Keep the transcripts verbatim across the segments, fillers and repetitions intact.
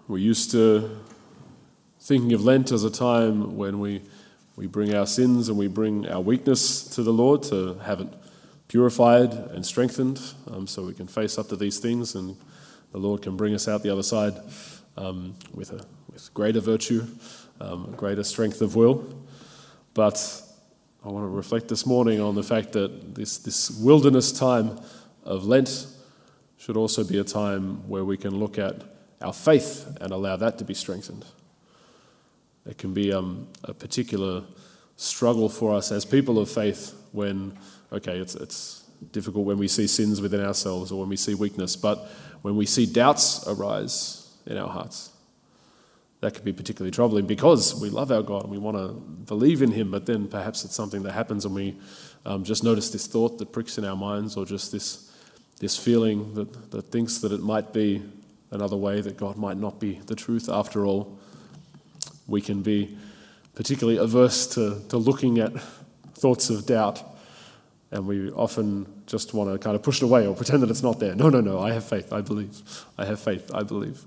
We're used to thinking of Lent as a time when we, we bring our sins and we bring our weakness to the Lord to have it purified and strengthened, um, so we can face up to these things and the Lord can bring us out the other side um, with a with greater virtue, um, greater strength of will. But I want to reflect this morning on the fact that this, this wilderness time of Lent should also be a time where we can look at our faith and allow that to be strengthened. It can be um, a particular struggle for us as people of faith when, okay, it's it's difficult when we see sins within ourselves or when we see weakness, but when we see doubts arise in our hearts, that can be particularly troubling because we love our God and we want to believe in him, but then perhaps it's something that happens and we um, just notice this thought that pricks in our minds, or just this this feeling that, that thinks that it might be another way, that God might not be the truth after all. We can be particularly averse to, to looking at thoughts of doubt, and we often just want to kind of push it away or pretend that it's not there. No, no, no, I have faith, I believe. I have faith, I believe.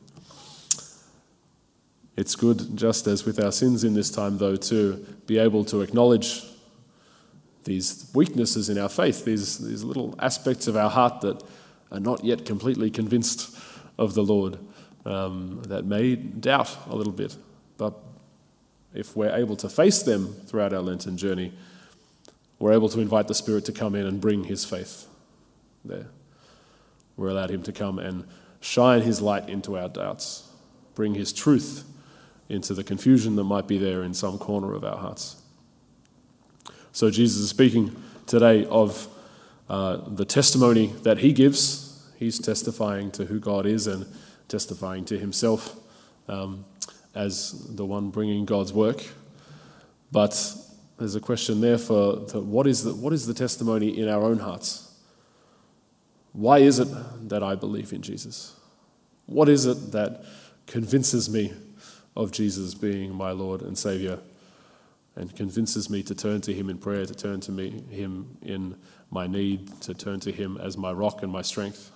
It's good, just as with our sins in this time, though, to be able to acknowledge these weaknesses in our faith, these, these little aspects of our heart that are not yet completely convinced of the Lord, um, that may doubt a little bit. But if we're able to face them throughout our Lenten journey, we're able to invite the Spirit to come in and bring his faith there. We're allowed him to come and shine his light into our doubts, bring his truth into the confusion that might be there in some corner of our hearts. So Jesus is speaking today of uh, the testimony that he gives. He's testifying to who God is and testifying to himself um, as the one bringing God's work. But there's a question there for, for what is the, what is the testimony in our own hearts? Why is it that I believe in Jesus? What is it that convinces me of Jesus being my Lord and Saviour, and convinces me to turn to him in prayer, to turn to me, him in my need, to turn to him as my rock and my strength?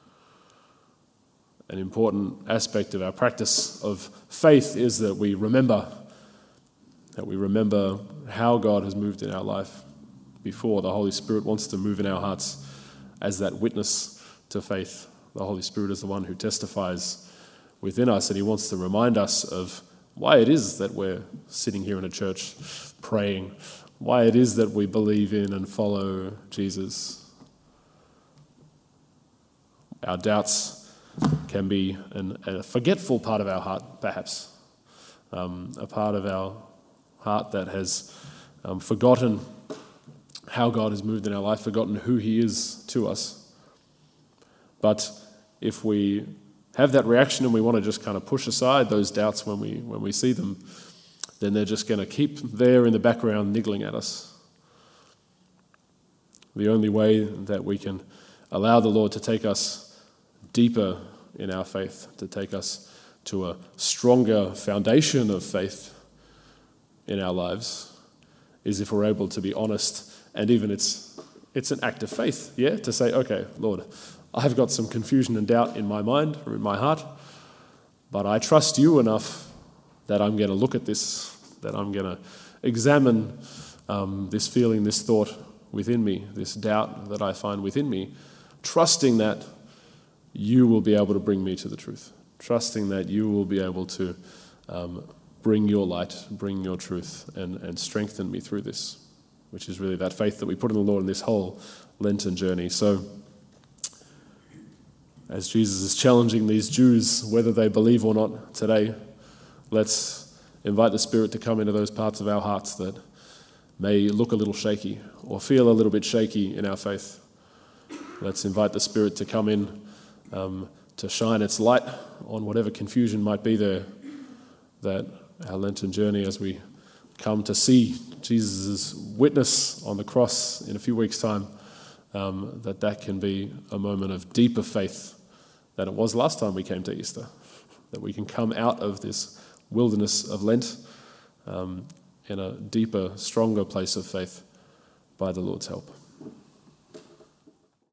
An important aspect of our practice of faith is that we remember, that we remember how God has moved in our life before. The Holy Spirit wants to move in our hearts as that witness to faith. The Holy Spirit is the one who testifies within us, and he wants to remind us of why it is that we're sitting here in a church praying, why it is that we believe in and follow Jesus. Our doubts can be an, a forgetful part of our heart, perhaps, um, a part of our heart that has um, forgotten how God has moved in our life, forgotten who he is to us. But if we have that reaction and we want to just kind of push aside those doubts when we when we see them, then they're just going to keep there in the background niggling at us. The only way that we can allow the Lord to take us deeper in our faith, to take us to a stronger foundation of faith in our lives, is if we're able to be honest, and even it's it's an act of faith, yeah, to say, okay, Lord, I've got some confusion and doubt in my mind or in my heart, but I trust you enough that I'm going to look at this, that I'm going to examine um, this feeling, this thought within me, this doubt that I find within me, trusting that you will be able to bring me to the truth, trusting that you will be able to um, bring your light, bring your truth, and, and strengthen me through this, which is really that faith that we put in the Lord in this whole Lenten journey. So, as Jesus is challenging these Jews, whether they believe or not today, let's invite the Spirit to come into those parts of our hearts that may look a little shaky or feel a little bit shaky in our faith. Let's invite the Spirit to come in um, to shine its light on whatever confusion might be there, that our Lenten journey, as we come to see Jesus' witness on the cross in a few weeks' time, um, that that can be a moment of deeper faith than it was last time we came to Easter, that we can come out of this wilderness of Lent um, in a deeper, stronger place of faith by the Lord's help.